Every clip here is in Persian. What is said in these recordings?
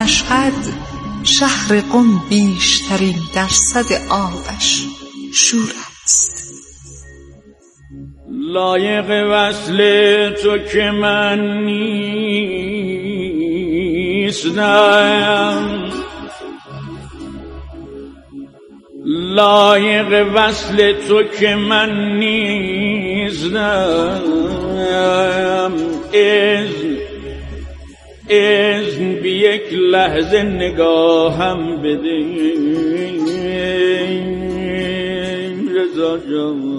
مشهد شهر قم بیشترین درصد آبش شور است. لایق وصل تو که من نیستم، لایق وصل تو که من نیستم. اذن بی یک لحظه نگاهم بده رضا جان.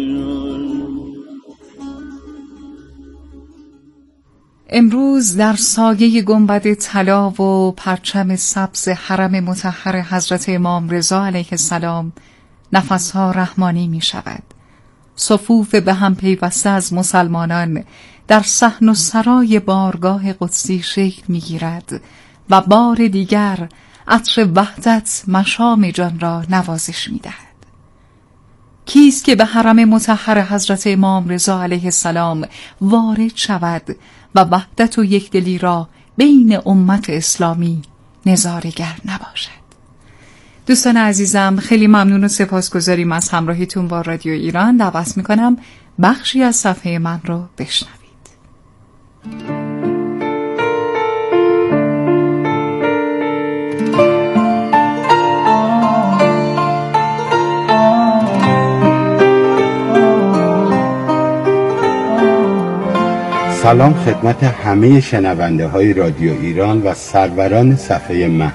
امروز در سایه گنبد طلا و پرچم سبز حرم مطهر حضرت امام رضا علیه السلام نفسها رحمانی می شود. صفوف به هم پیوسته از مسلمانان در صحن و سرای بارگاه قدسی شکل می گیرد و بار دیگر عطر وحدت مشام جان را نوازش می دهد. کیست که به حرم مطهر حضرت امام رضا علیه السلام وارد شود و وحدت و یکدلی را بین امت اسلامی نظاره‌گر نباشد؟ دوستان عزیزم، خیلی ممنون و سپاسگزاریم از همراهیتون با رادیو ایران. دعوت میکنم بخشی از صفحه من رو بشنوید. سلام خدمت همه شنونده های رادیو ایران و سروران صفحه من.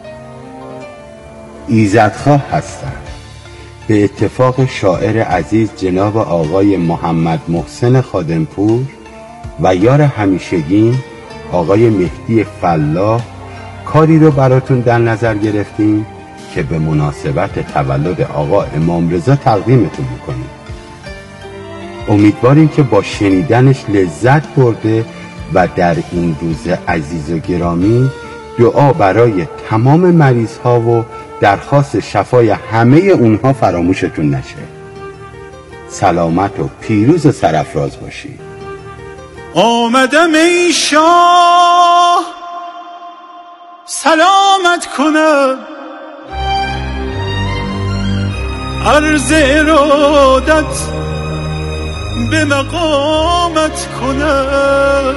ایزدخواه هستم. به اتفاق شاعر عزیز جناب آقای محمد محسن خادمپور و یار همیشگیم آقای مهدی فلاح کاری رو براتون در نظر گرفتیم که به مناسبت تولد آقا امام رضا تقدیمتون میکنیم. امیدواریم که با شنیدنش لذت برده و در این روز عزیز و گرامی دعا برای تمام مریض ها و درخواست شفای همه اونها فراموشتون نشه. سلامت و پیروز و سرافراز باشید. آمدم ای شاه سلامت کنم، عرض ارادت به مقامت کنم.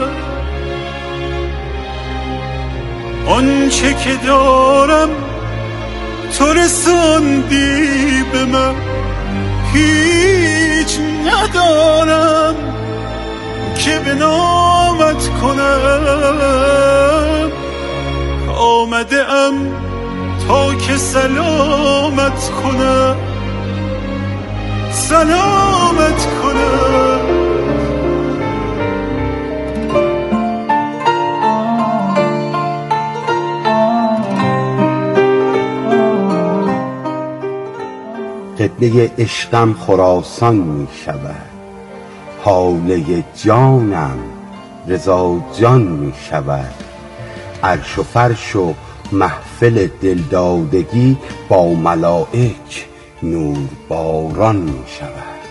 آنچه که دارم تو رساندی به من، هیچ ندارم که به نامت کنم. آمده ام تا که سلامت کنم، سلامت کنم. قبله عشقم خراسان می شود، حاله جانم رضا جان می شود. عرش و فرش و محفل دلدادگی با ملائک نور باران می شود.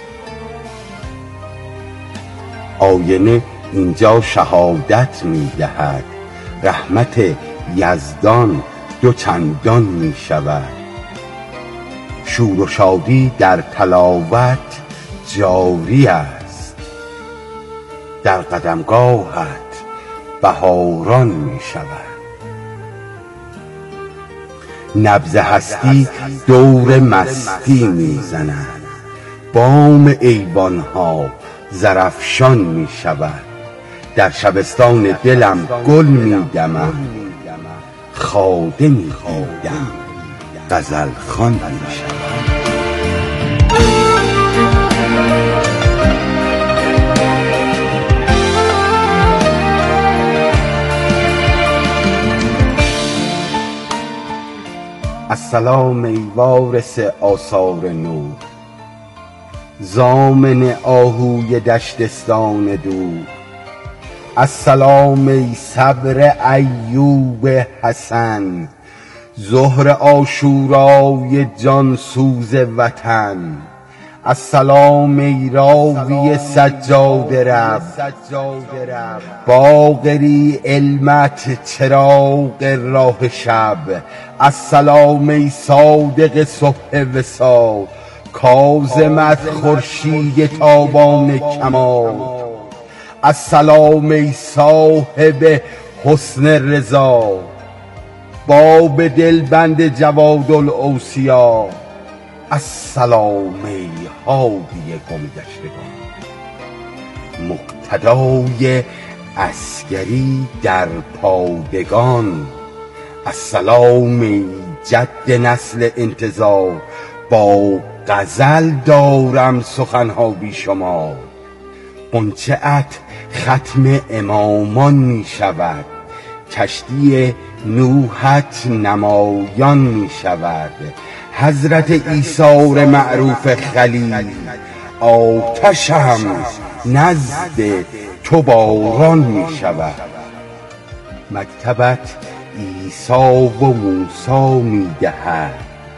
آینه اینجا شهادت می دهد، رحمت یزدان دو چندان می شود. شور و شادی در تلاوت جاری است، در قدمگاهت بهاران می شود. نبض هستی دور مستی می زند، بام ایوانها زرافشان می شود. در شبستان دلم گل می دمم، خادمی دیدم غزل خوان می شود. السلام ای وارث آثار نور، ضامن آهوی دشتستان دور. السلام ای صبر ایوب حسن، زهر عاشورای جان سوز وطن. السلام ای راوی سجاده رب، باقری علمت چراغ راه شب. السلام ای صادق صبح وصال، کاظمت خورشید تابان کمال. السلام ای صاحب حسن رضا، باب دلبند جواد الاوصیا. السلام ای هادی گمگشتگان، مقتدای عسکری در پادگان. السلام ای جد نسل انتظار، با غزل دارم سخنها بی شمار. غنچه ات ختم امامان می شود، کشتی نوحت نمایان می شود. حضرت ایثار معروف خلیل، آتشم نزد تو باران می شود. مکتبت عیسی و موسی می دهد،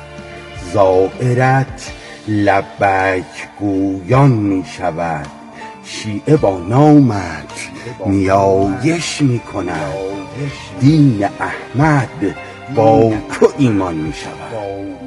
زائرت لبیک گویان می شود. شیعه با نامت نیایش می کند، دین احمد با تو ایمان می شود.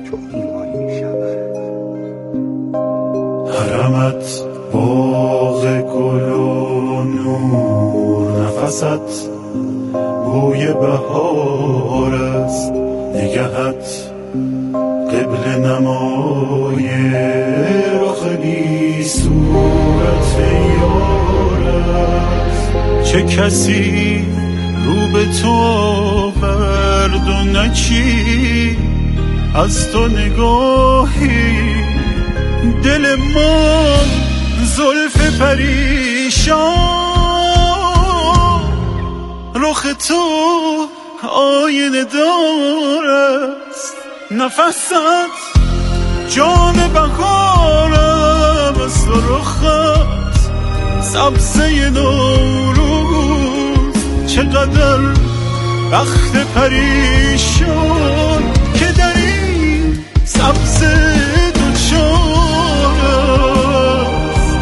حرمت باغ گل و نور، نفست بوی بهار است. نگهت قبل نمای رخ بی صورت یار است. چه کسی رو به تو آورد و نچی از تو نگاهی؟ دل ما زلف پریشان، رخ تو آینه دار است. نفست جام بهارم است و رخت سبزه نوروز. چقدر بخت پریشان که در این سبزه دوچار است.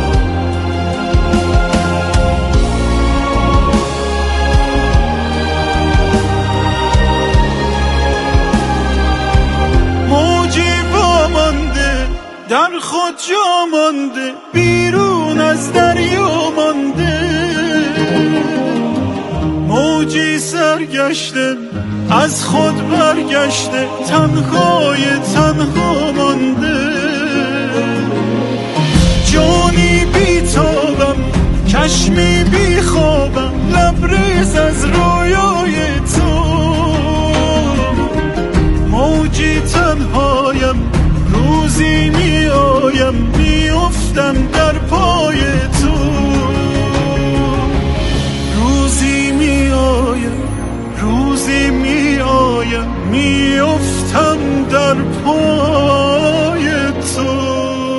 موجی وامانده در خود جا مانده، بیرون از دریا مانده. موجی سرگشته از خود برگشته، تنهای تنها مانده. جانی بی تابم، چشمی بی خوابم، لبریز از رویای تو. موجی تنهایم، روزی می آیم، می افتم در پای تو. روزی می آیم، روزی می آیم، می افتم در پای تو.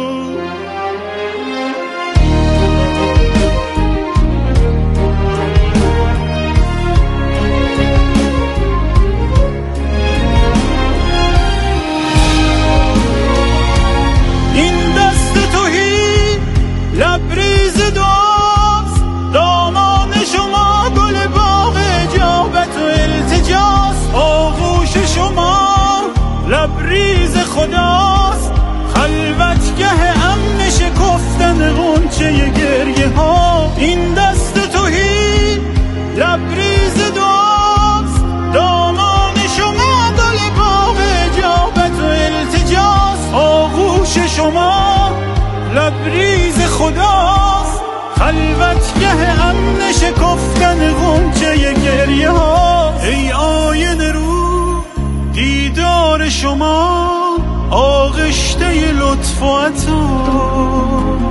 این دست توهی لبریز داست، دامان شما گل باغ اجابت و التجاست. آغوش شما لبریز خداست، خلوتگه امن شکفتن غنچه گریه ها. این دست توهی لبریز داست، دامان شما گل باغ اجابت و التجاست. آغوش شما لبریز خداست، خلوتگه امن شکفتن غنچه گریه ها. ای آینه رو دیدار شما، آغشته لطف و عطاست.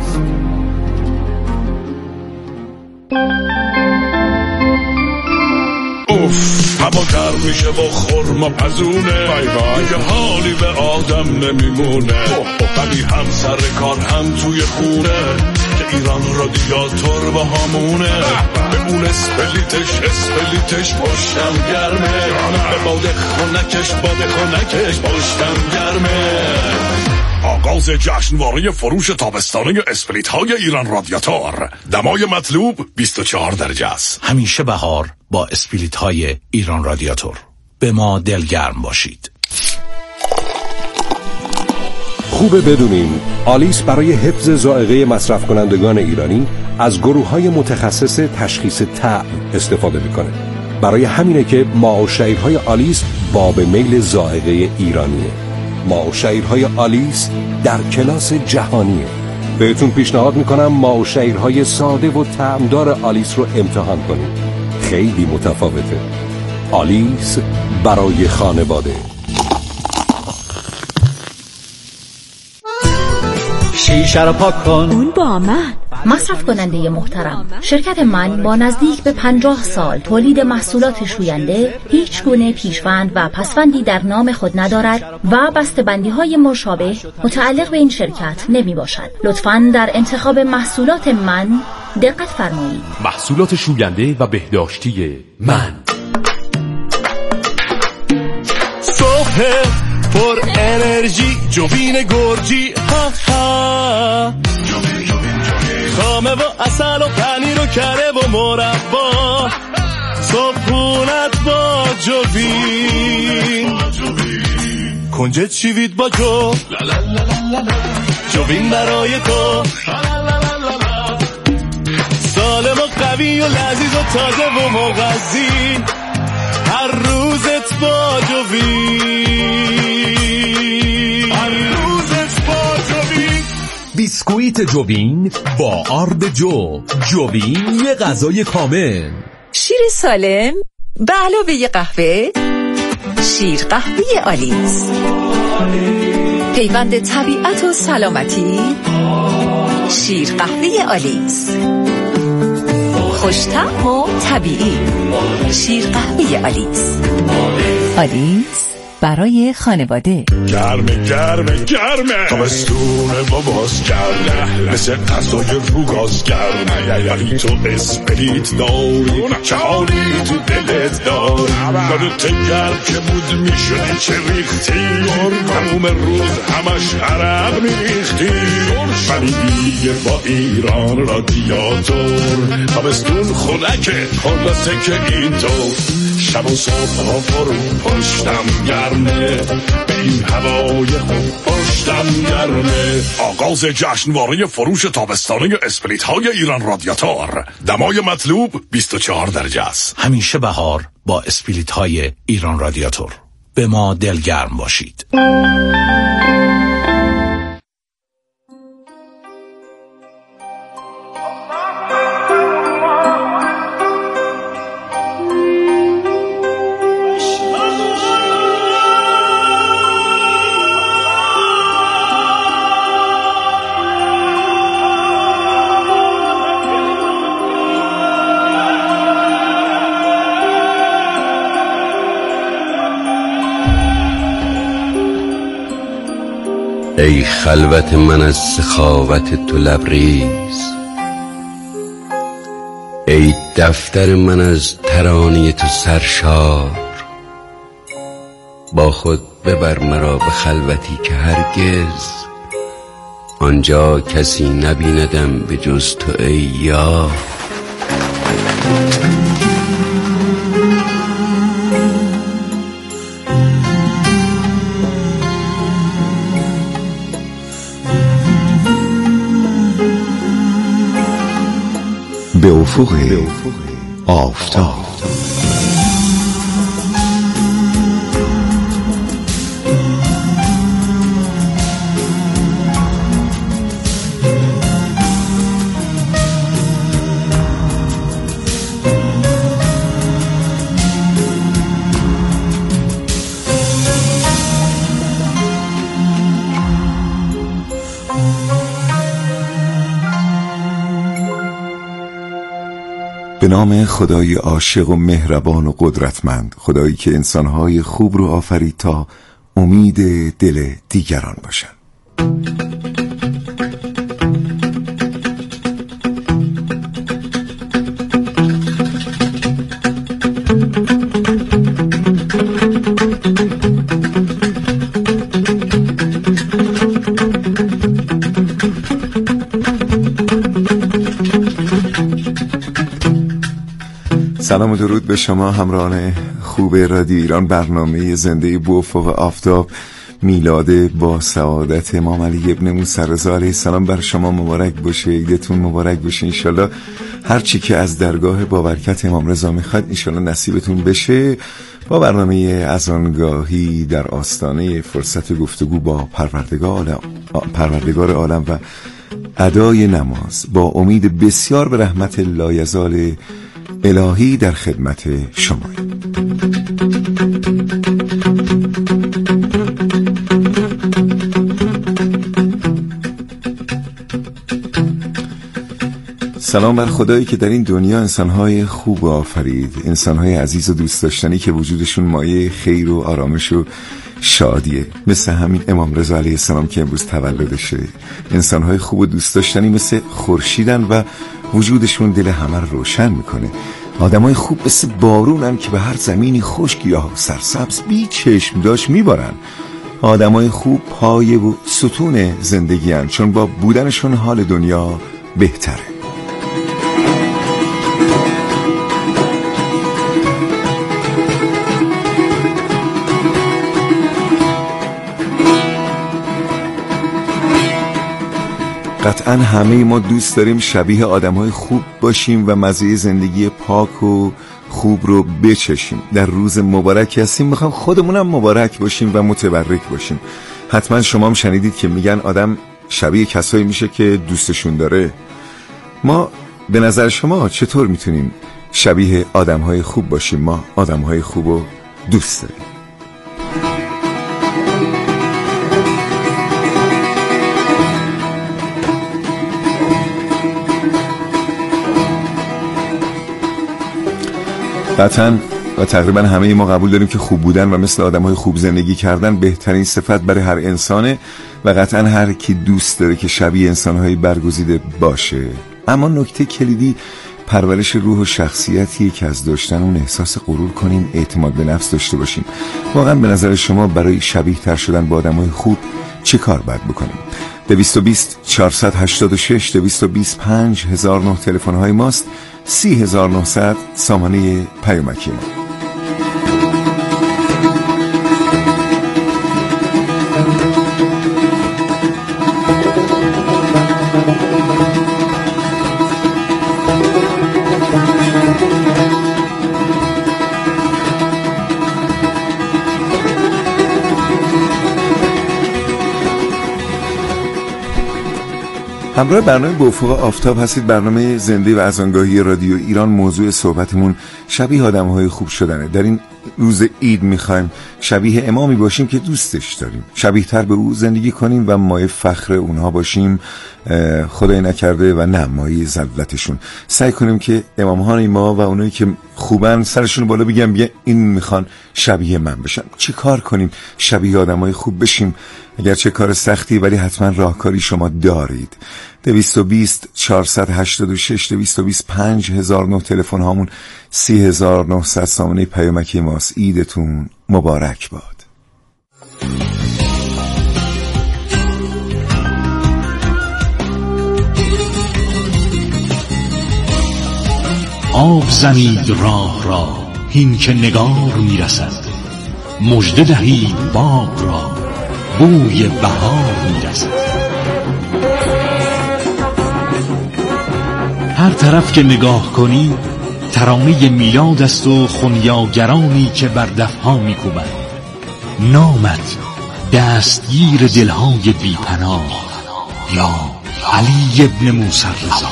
هوا گرم میشه و خرما پزونه، دیگه حالی به آدم نمیمونه. ولی هم سر کار هم توی خونه، که ایران رادیاتور با همونه. به اون اسپلیتش پشتم گرمه، به باد خونکش پشتم گرمه. آغاز جشنواره فروش تابستانه اسپریت های ایران رادیاتور. دمای مطلوب 24 درجه است. همیشه بهار با اسپریت های ایران رادیاتور. به ما دلگرم باشید. خوبه بدونین آلیس برای حفظ ذائقه مصرف کنندگان ایرانی از گروه‌های متخصص تشخیص طعم استفاده میکنه. برای همینه که ماء و شعیرهای آلیس باب میل ذائقه ایرانیه. ماء و شعیرهای آلیس در کلاس جهانیه. بهتون پیشنهاد میکنم ماء و شعیرهای ساده و طعمدار آلیس رو امتحان کنید. خیلی متفاوته. آلیس برای خانواده. شیشه رو پاک کن. اون با من. مصرف کننده محترم، شرکت من با نزدیک به 50 سال تولید محصولات شوینده هیچ گونه پیشوند و پسوندی در نام خود ندارد و بسته‌بندی‌های مشابه متعلق به این شرکت نمی باشد. لطفاً در انتخاب محصولات من دقت فرمایید. محصولات شوینده و بهداشتی من. صبح پر انرژی جوین گرجی ها ها، خامه و اصل و پنیر و کره و مربا، صبحونت با جوین، کنجد شیوید با جوین برای تو، سالم و قوی و لذیذ و تازه و مغذی، هر روزت با جوین، هر روزت با جوین. بیسکویت جوین با آرد جوین یه غذای کامل. شیر سالم به علاوه قهوه، شیر قهوه آلیس، پیوند طبیعت و سلامتی، شیر قهوه آلیس، خوش‌طعم و طبیعی، شیر قهوه آلیس. آلیس برای خانواده. گرمه تابستونه باباز گرمه، مثل غذای رو گاز گرمه، ولی تو اسپریت داری چه حالی تو دلت داری، یادت گرم که بود میشدی چه ریختی، تموم روز همش عرق میریختی، ولی دیگه با ایران رادیاتور تابستون خنکه خلاصه که اینطور، شب و صبح ها فرو پشتم گرمه، به این هوای خوب پشتم گرمه. آغاز جشنواره فروش تابستانه اسپریت های ایران رادیاتور. دمای مطلوب 24 درجه است. همیشه بهار با اسپریت های ایران رادیاتور. به ما دلگرم باشید. ای خلوت من از سخاوت تو لبریز، ای دفتر من از ترانه تو سرشار، با خود ببر مرا به خلوتی که هرگز آنجا کسی نبیندم به جز تو ای یار. به افق آفتاب. به نام خدای عاشق و مهربان و قدرتمند، خدایی که انسانهای خوب رو آفرید تا امید دل دیگران باشند. سلام و درود به شما همراهان خوب رادیو ایران. برنامه زنده بوفق آفتاب، میلاد با سعادت امام علی ابن موسی رضا علیه السلام بر شما مبارک باشه. عیدتون مبارک باشه. انشالله هر چی که از درگاه بابرکت امام رضا میخواد انشالله نصیبتون بشه. با برنامه اذانگاهی در آستانه فرصت گفتگو با پروردگار عالم و ادای نماز، با امید بسیار به رحمت لایزال الهی در خدمت شما. سلام بر خدایی که در این دنیا انسانهای خوب آفرید، انسانهای عزیز و دوست داشتنی که وجودشون مایه خیر و آرامش و شادیه، مثل همین امام رضا علیه السلام که امروز تولدشه. انسانهای خوب و دوست داشتنی مثل خورشیدن و وجودشون دل همه رو روشن میکنه. آدمای خوب مثل بارونن که به هر زمینی خشک یا سرسبز بی چشم داشت میبارن. آدمای خوب پایه و ستون زندگی هن، چون با بودنشون حال دنیا بهتره. قطعا همه ما دوست داریم شبیه آدم‌های خوب باشیم و مزه زندگی پاک و خوب رو بچشیم. در روز مبارکی هستیم، میخوام خودمونم مبارک باشیم و متبرک باشیم. حتما شما هم شنیدید که میگن آدم شبیه کسایی میشه که دوستشون داره. ما به نظر شما چطور میتونیم شبیه آدم‌های خوب باشیم؟ ما آدم‌های خوب رو دوست داریم. قطعا و تقریبا همه ما قبول داریم که خوب بودن و مثل آدم‌های خوب زندگی کردن بهترین صفت برای هر انسانه و قطعا هر کی دوست داره که شبیه انسان‌های برگزیده باشه. اما نکته کلیدی پرورش روح و شخصیتیه که از داشتن اون احساس غرور کنیم، اعتماد به نفس داشته باشیم. واقعا به نظر شما برای شبیه تر شدن با آدم‌های خوب چه کار باید بکنیم؟ 220 486 225 1009 تلفن‌های ماست. 3900 سامانه پیامکی ما. همراه برنامه به افق آفتاب هستید، برنامه زنده و اذانگاهی رادیو ایران. موضوع صحبتمون شبیه آدم‌های خوب شدنه. در این روز عید میخوایم شبیه امامی باشیم که دوستش داریم، شبیه تر به او زندگی کنیم و مایه فخر اونها باشیم، خدای نکرده و نه مایه ذلتشون. سعی کنیم که امام‌های ما و اونایی که خوبن سرشون بالا بگم بیا این میخوان شبیه من بشن. چی کار کنیم شبیه آدمای خوب بشیم؟ اگرچه کار سختی ولی حتما راهکاری شما دارید. 220 486 225 1009 تلفن هامون. 3900 سامانه پیامکی ماست. عیدتون مبارک باد. آب زنید راه را هین که نگار میرسد، مژده دهید باغ را بوی بهار میرسد. هر طرف که نگاه کنی ترانه میلاد است و خنیاگرانی که بر دفها میکوبند. نامت دستگیر دلهای بیپناه یا علی ابن موسی رضا.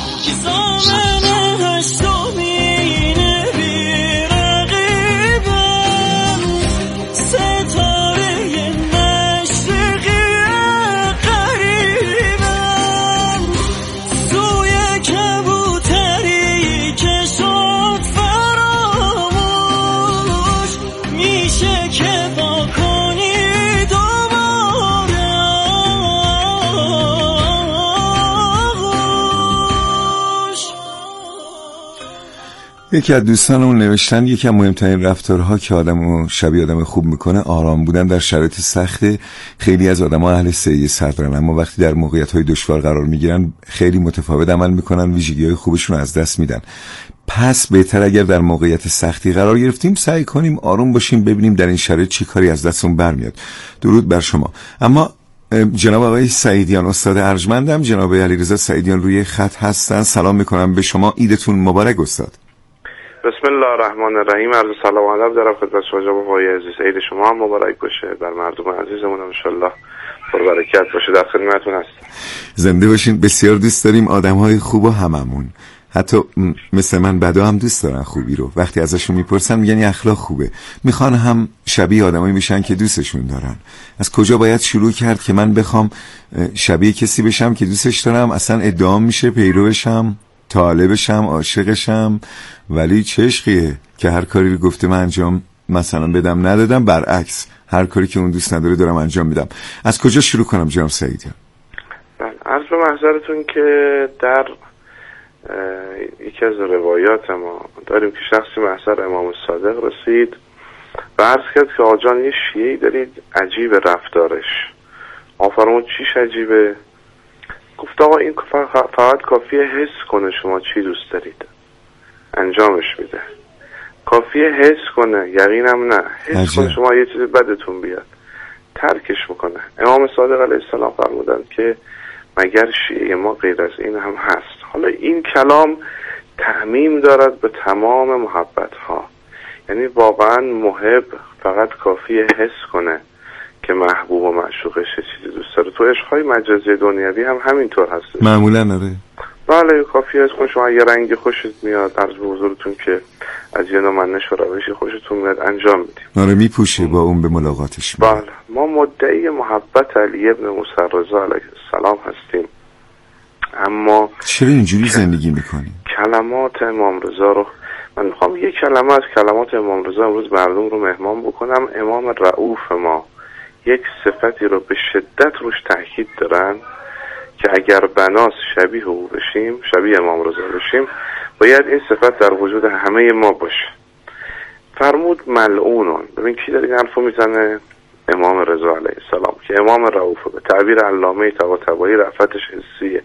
یکی از دوستانمون نوشتن یکی از مهمترین رفتارها که آدمو شبیه آدم خوب میکنه آرام بودن در شرایط سخته. خیلی از آدم‌ها اهل سعی صدرن، اما وقتی در موقعیت‌های دشوار قرار میگیرن خیلی متفاوت عمل میکنن، ویژگی‌های خوبشون رو از دست میدن. پس بهتر اگر در موقعیت سختی قرار گرفتیم سعی کنیم آروم باشیم، ببینیم در این شرایط چی کاری از دستمون برمیاد. درود بر شما. اما جناب آقای سعیدیان، استاد ارجمندم، جناب علیرضا سعیدیان روی خط هستن. سلام میکنم به شما، عیدتون مبارک استاد. بسم الله الرحمن الرحیم. عرض سلام و ادب دارم خدمت شما جناب آقای عزیز. عید شما هم مبارک باشه، بر مردم عزیزمون ان شاء الله پر برکت باشه. در خدمتتون هستم. زنده باشین. بسیار دوست داریم آدم‌های خوب و هممون، حتی مثل من بدا هم دوست دارن خوبی رو. وقتی ازشون میپرسن میگن اخلاق خوبه، میخوان هم شبیه آدمایی بشن که دوستشون دارن. از کجا باید شروع کرد که من بخوام شبیه کسی بشم که دوستش دارم؟ اصلا ادعام میشه پیروشم، طالبشم، عاشقشم، ولی چه عشقیه که هر کاری رو گفته من انجام مثلا بدم ندادم، برعکس هر کاری که اون دوست نداره دارم انجام میدم. از کجا شروع کنم جناب سعیدیان؟ عرض به محضرتون که در یکی از روایات ما داریم که شخصی محضر امام صادق رسید و عرض کرد که آقا جان یه شیعه‌ای دارید عجیب رفتارش. آفرمود چیش عجیبه؟ گفت آقا این فقط کافیه حس کنه شما چی دوست دارید انجامش میده. کافیه حس کنه، یقینم نه، حس کنه شما یه چیز بدتون بیاد ترکش میکنه. امام صادق علیه السلام فرمودند که مگر شیعه ما غیر از این هم هست؟ حالا این کلام تعمیم دارد به تمام محبت ها، یعنی واقعا محب فقط کافیه حس کنه که محبوب و معشوقش چیزی دوست داره. تو عشقهای مجازی دنیوی هم همینطور هست معمولا. آره بله، کافیه حس کنه شما یه رنگی خوشت میاد، عرض به حضورتون که از یه نوع منش و روشی خوشتون میاد انجام میدیم. آره میپوشه با اون به ملاقاتش میاد. بله، ما مدعی محبت علی ابن موسی رضا علیه السلام هستیم، اما چرا اینجوری زندگی میکنیم؟ کلمات امام رضا رو من میخوام یک کلمه از کلمات امام رضا امروز مردم رو مهمان بکنم. امام رؤوف ما یک صفتی رو به شدت روش تاکید دارن که اگر بناس شبیه او بشیم، شبیه امام رضا بشیم، باید این صفت در وجود همه ما باشه. فرمود ملعونون. ببین کی داره این حرفو میزنه؟ امام رضا علیه السلام که امام رؤوف به تعبیر علامه طباطبایی رأفتش حسیه.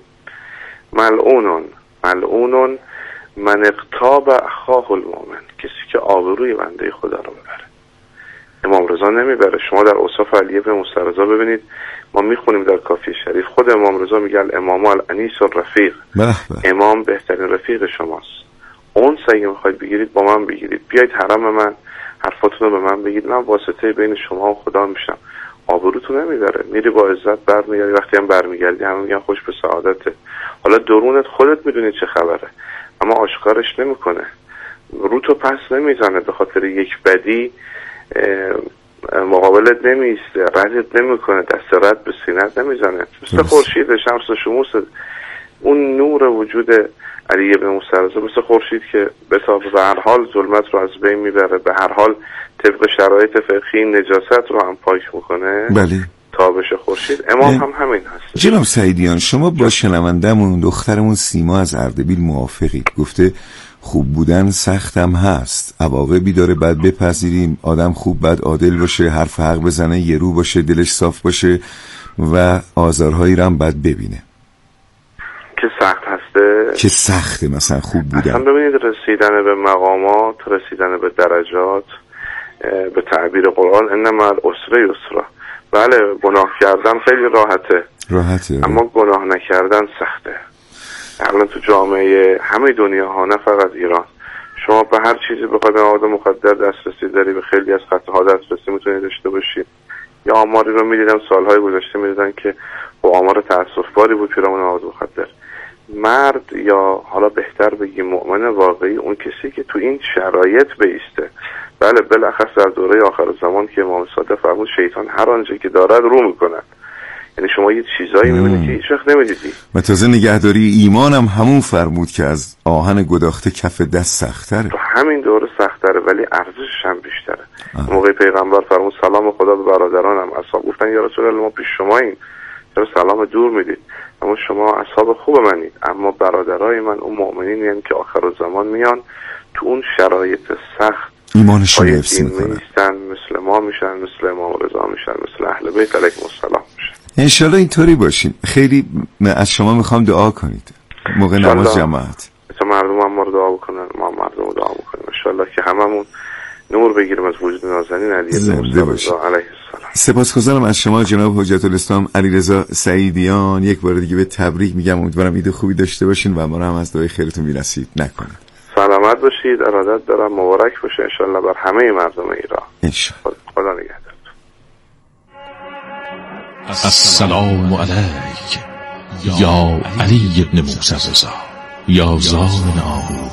ملعونون من اغتاب اخاه المؤمن، کسی که آبروی بنده خدا رو ببره. امام رضا نمیبره. شما در اوصاف علی ابن موسی رضا ببینید، ما میخونیم در کافی شریف خود امام رضا میگه الامام الانیس الرفیق، امام بهترین رفیق شماست. اون اگه میخواید بگیرید با من بگیرید، بیایید حرم من حرفاتون رو به من بگید، من واسطه بین شما و خدا میشم. آبروتون نمیبره، میری با عزت برمیگردی، وقتی هم برمیگردی همه میگن خوش به سعادته. حالا درونت خودت میدونی چه خبره، اما آشکارش نمیکنه، روتو پس نمیزنه، به خاطر یک بدی مقابلت نمیسته، ردت نمیکنه، دست رد به سینت نمیزنه. مثل خورشید شمس و شموس، اون نور وجود علی ابن موسی رضا مثل خورشید که به هر حال ظلمت رو از بین میبره، به هر حال طبق شرایط فقهی نجاست رو هم پاک میکنه. بله، تابش خورشید. امام هم همین هست. جناب سعیدیان، شما با شنوندمون دخترمون سیما از اردبیل موافقید. گفته خوب بودن سختم هست، عواقبی داره، بعد بپذیریم. آدم خوب بعد عادل باشه، حرف حق بزنه، یه رو باشه، دلش صاف باشه و آزارهایی رو هم بعد ببینه. که سخت هسته، که سخته مثلا خوب بودن. اصلا ببینید رسیدن به مقامات، رسیدن به درجات، به تعبیر قرآن انما العسر یسرا. بله، گناه کردن خیلی راحته، اما گناه نکردن سخته. الان تو جامعه همه دنیا ها، نه فقط ایران، شما به هر چیزی بخواید مواد مخدر دسترسی داری، به خیلی از خطاها دسترسی میتونید داشته باشید. یا آماری رو میدیدم سالهای گذشته میدیدن که با آمار تأسف‌باری بود پیرامون مواد مخدر. مرد یا حالا بهتر بگیم مؤمن واقعی اون کسی که تو این شرایط بیسته. بله، بالاخص در دوره آخر زمان که امام صادق فرمود شیطان هر آنچه که دارد رو میکند. یعنی شما یه چیزایی میبینید که هیچ وقت نمیدیدی. و تازه نگهداری ایمانم همون فرمود که از آهن گداخته کف دست سخت‌تره. تو همین دوره سخت‌تره ولی ارزشش هم بیشتره. موقع پیغمبر فرمود سلام خدا به برادرانم. اصحاب گفتن یا رسول الله ما پیش شماییم، چرا سلام دور میدید؟ اما شما اصحاب خوب منید، اما برادرای من اون مؤمنین یعنی که آخرالزمان میان تو اون شرایط سخت ایمانشون حفظ میکنن، مثل ما میشن، مثل امام رضا میشن، مثل اهل بیت علیهم السلام میشن. انشالله اینطوری باشین. خیلی از شما میخوام دعا کنید موقع نماز جماعت. مردم هم ما رو دعا بکنن، ما مردم رو دعا بکنیم انشالله که هممون نور بگیریم از وجود نازنین علی زنده باشید. علیه السلام. سپاسگزارم از شما جناب حجت الاسلام علیرضا سعیدیان. یک بار دیگه به تبریک میگم، امیدوارم عید خوبی داشته باشین و ما رو هم از دعای خیرتون می‌نصیب نکنه. سلامت باشید، ارادت دارم، مبارک باشه انشالله بر همه مردم ایران انشالله. خدا نگهدارتون. السلام علیک یا علی ابن موسی رضا یا زامن آهو.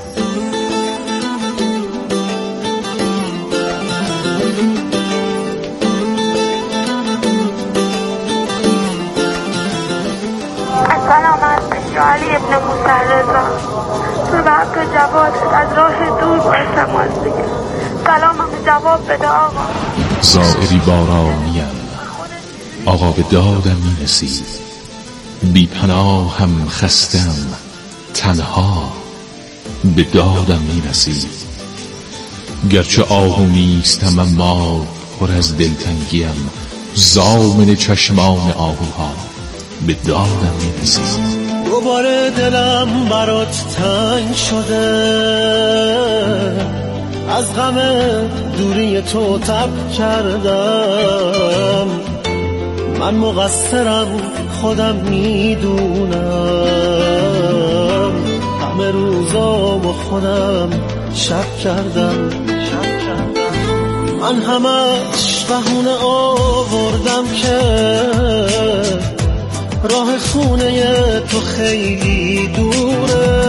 سلامت یا علی ابن موسی رضا، تو به حق جواد از راه دور باشم از دیگه سلامم جواب بده آقا. زائری بارانیم آقا به دادم می رسید، بی پناه هم خستم تنها به دادم می رسید. گرچه آهو نیستم اما پر از دلتنگیم، زامن چشمان آهوها به دادم می رسید. دوباره دلم برات تنگ شده، از غم دوری تو تب کردم، من مقصرم خودم میدونم، همه روزامو خودم شب کردم، من همش بهونه آوردم که راه خونه تو خیلی دوره،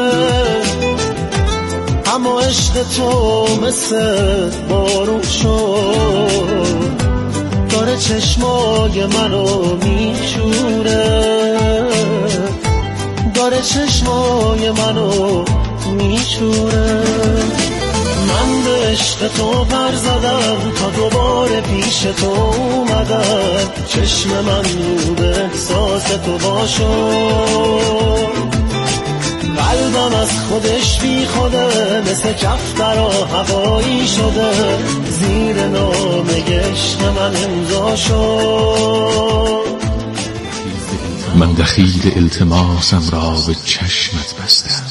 اما عشق تو مثل بارون شد، داره چشمای منو میشوره، داره چشمای منو میشوره. من به عشق تو پر زدم تا دوباره پیش تو اومدم، چشم من رو به احساس تو باشو، قلبم از خودش بی خوده، مثل کفترا هوایی شده، زیر نامه عشق من امضا شد. من دخیل التماسم را به چشمت بستم،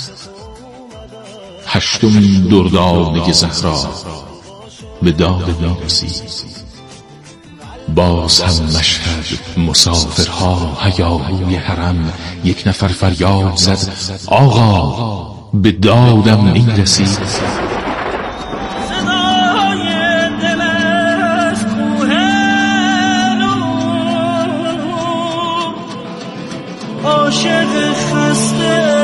هشتمین دردانه زهرا به داد می رسید. باز هم مشهد مسافرها هیاهوی حرم، یک نفر فریاد زد آقا به دادم می رسید. عاشق خسته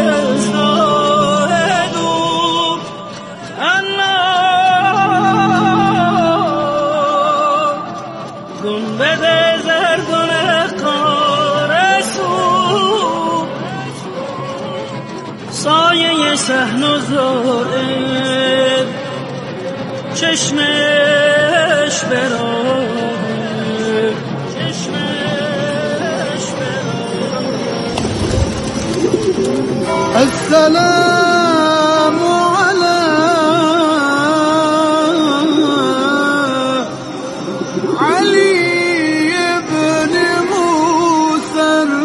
سایه سحن و زاره چشمش براره، چشمش براره. السلام علی ابن موسی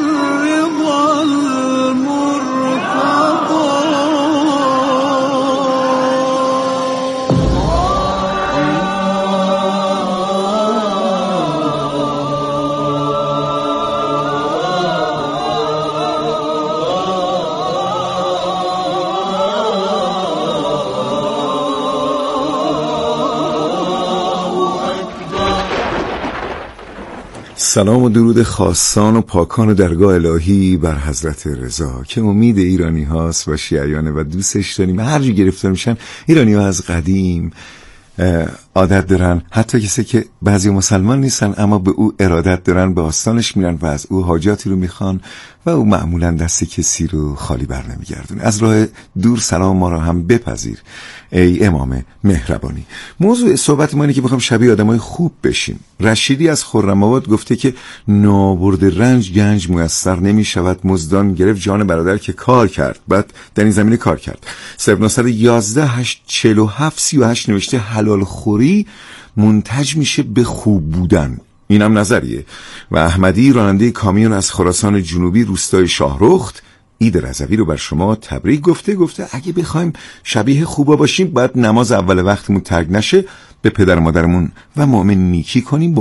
سلام و درود خاصان و پاکان درگاه الهی بر حضرت رضا که امید ایرانی هاست و شیعیانه و دوستش داریم. هر جا گرفتار میشن ایرانی ها از قدیم عادت دارن، حتی کسی که بعضی مسلمان نیستن اما به او ارادت دارن، به آستانش میرن و از او حاجاتی رو میخوان و او معمولا دست کسی رو خالی بر نمیگردونه. از راه دور سلام ما را هم بپذیر ای امام مهربانی. موضوع صحبت ما اینه که بخوام شبیه آدمای خوب بشیم. رشیدی از خرم‌آباد گفته که نابرد رنج گنج میسر نمیشود، مزدان گرفت جان برادر که کار کرد. بعد در این زمینه کار کرد. 0911-847-38 نوشته حلال خوری منتج میشه به خوب بودن. اینم نظریه. و احمدی راننده کامیون از خراسان جنوبی روستای شاهرخت عید رضوی رو بر شما تبریک گفته اگه بخوایم شبیه خوبا باشیم باید نماز اول وقتمون ترک نشه، به پدر مادرمون و مؤمن نیکی کنیم.